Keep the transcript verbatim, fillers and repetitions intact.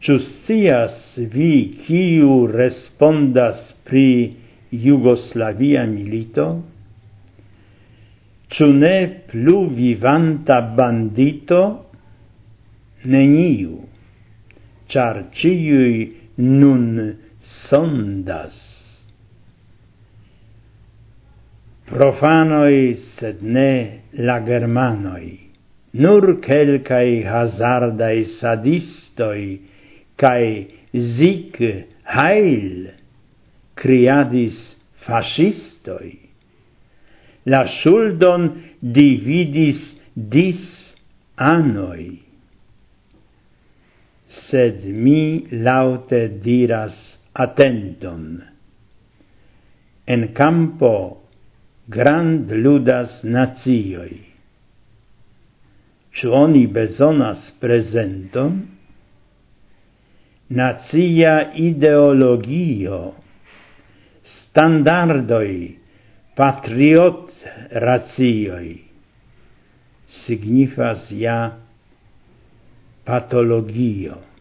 Ĉu scias vi, kiu respondas pri Jugoslavia milito? Ĉu ne plu vivanta bandito? Neniu, ĉar ĉiuj nun sondas. Profanoj, sed ne la germanoj, nur kelkaj hazardaj sadistoj kaj Sieg Heil, kriadis fascistoj. La ŝuldon dividis dis anoj. Sed mi laŭte diras atenton. En campo grand ludas nacioj. Ĉu oni bezonas prezenton? Nacia ideologio, standardoj, patriot racioj, signifas ja patologio.